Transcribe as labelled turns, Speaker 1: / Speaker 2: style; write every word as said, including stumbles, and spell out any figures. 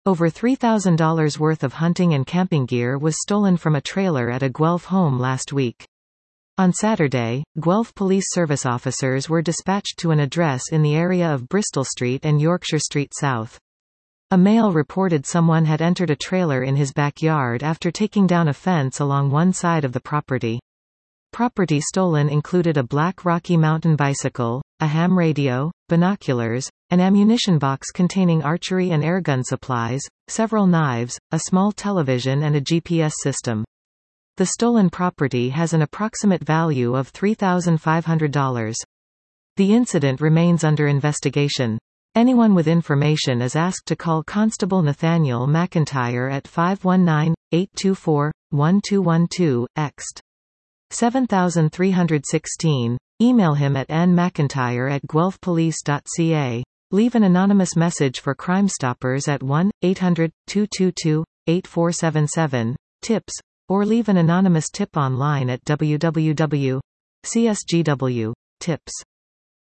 Speaker 1: Over three thousand dollars worth of hunting and camping gear was stolen from a trailer at a Guelph home last week. On Saturday, Guelph Police Service officers were dispatched to an address in the area of Bristol Street and Yorkshire Street South. A male reported someone had entered a trailer in his backyard after taking down a fence along one side of the property. Property stolen included a black Rocky Mountain bicycle, a ham radio, binoculars, an ammunition box containing archery and airgun supplies, several knives, a small television and a G P S system. The stolen property has an approximate value of three thousand five hundred dollars. The incident remains under investigation. Anyone with information is asked to call Constable Nathaniel McIntyre at five one nine, eight two four, one two one two, ext. seven three one six, email him at n mcintyre at guelph police dot c a. Leave an anonymous message for Crime Stoppers at one eight hundred, two two two, eight four seven seven, tips, or leave an anonymous tip online at w w w dot c s g w dot tips.